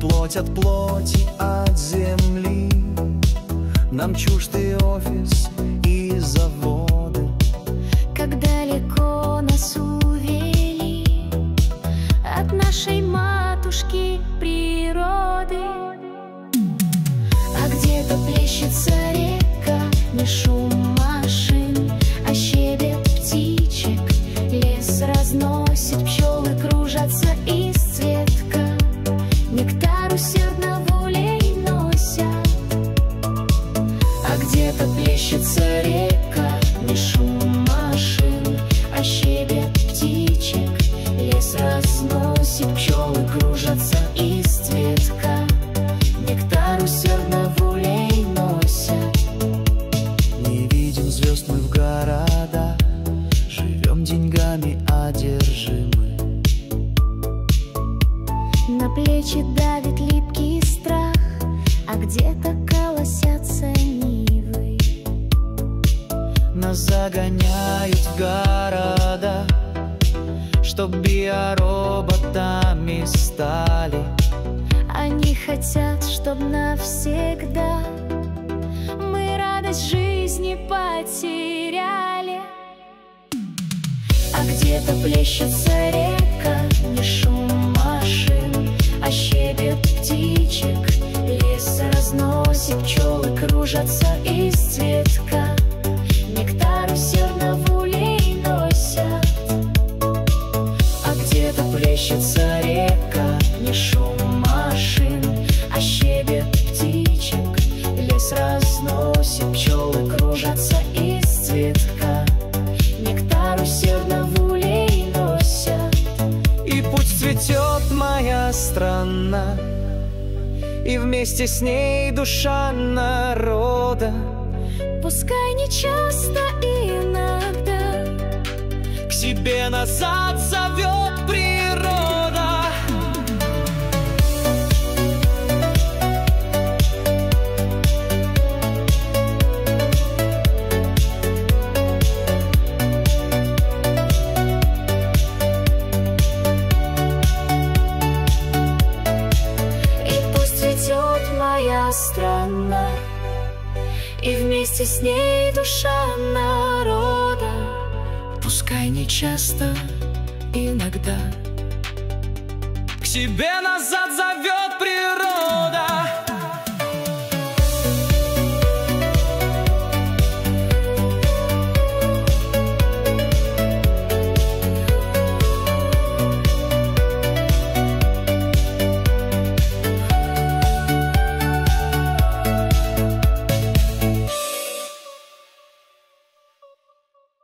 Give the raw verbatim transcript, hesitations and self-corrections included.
плоть от плоти, от земли. Нам чужды офис и заводы. Как далеко нас увели от нашей матушки природы. А где-то плещется река, не шум машин, а щебет птичек. Лес разносит, пчелы кружатся из цветка, нектар усердно волей носят. А где-то плещется река, не шум машин, а щебет птичек. Лес разносит, пчелы кружатся из цветка, нектар усердно волей носят. Не видим звезд мы в городах, живем деньгами одержимы. На плечи давит липкий страх, а где-то колосятся нивы. Нас загоняют в города, чтоб биороботами стали. Они хотят, чтоб навсегда мы радость жизни потеряли. А где-то плещется река, не шум машин, а щебет птичек. Лес разносит, пчелы кружатся из цветка, нектар усердно волей носят. А где-то плещется река, не шум машин, а щебет птичек. Лес разносит, пчелы кружатся из цветка, нектар усердно волей носят. И пусть цветет моя страна, и вместе с ней душа народа. Пускай не часто, иногда К себе назад зовет природа. моя страна, и вместе с ней душа народа. Пускай не часто, иногда К себе назад зовет